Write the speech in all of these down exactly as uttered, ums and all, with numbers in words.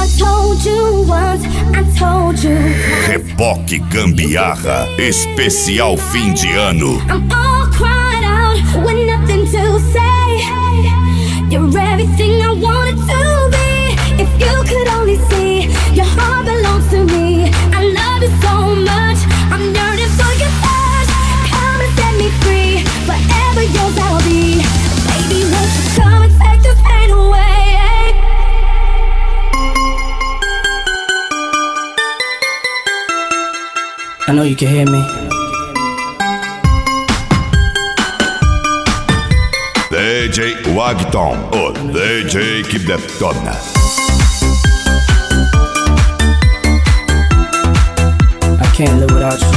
Reboque Gambiarra, especial fim de ano. I'm all cried out with nothing to say. You're everything I wanted to be. If you could only see, your heart belongs to me. I love you so much, I'm yearning for your touch. Come and set me free, forever yours I'll be. Baby, won't you come and take this pain away? I know you can hear me. D J Wagton, o D J que detona. I can't live without you.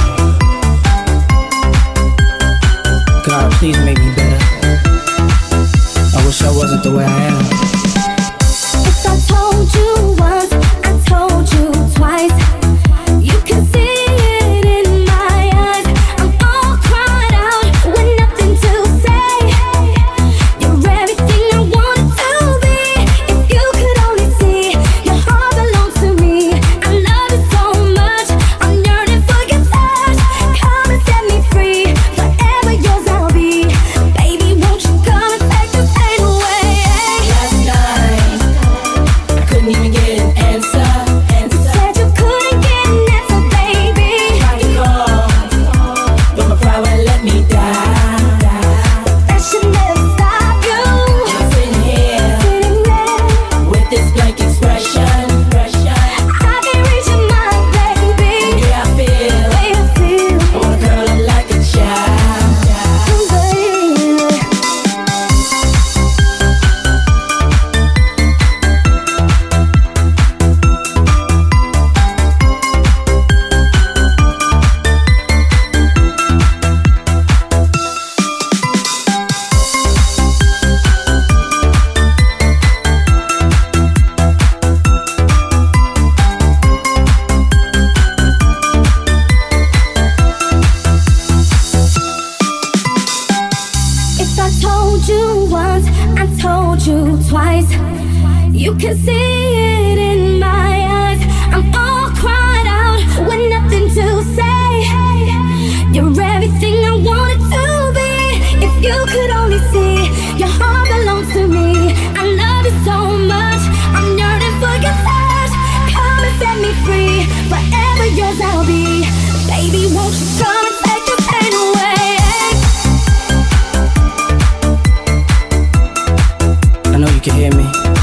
God, please make me better. I wish I wasn't the way I am. If I told you once, I told you twice. You can see it in my eyes. I'm all cried out with nothing to say. You're everything I wanted to be. If you could only see, your heart belongs to me. I love you so much, I'm yearning for your touch. Come and set me free, forever yours I'll be. Baby, won't you come and take this pain away? Last night, I couldn't even get an answer. You said you couldn't get an answer, baby. Tried to call, but my pride wouldn't let me die. That should never stop you. I'm sitting here Sitting there, with this blank expression. I can't reach your mind, baby. Yeah, I feel Way I feel, I wanna curl up like a child. baby. If I told you once, I told you twice. You can see it in my eyes. I'm all cried out with nothing to say. You're everything I wanted to be. If you could only see, your heart belongs to me. I love you so much, I'm yearning for your touch. Come and set me free, forever yours I'll be. Baby, won't you come and take this pain away? I know you can hear me.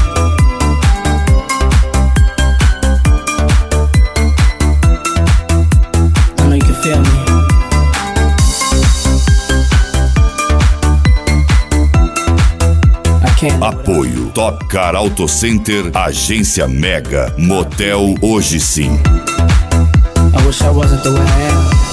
I know you can feel me. I can't. Apoio Top Car Auto Center, Agência Mega, Motel Hoje Sim. I wish I wasn't the way I am.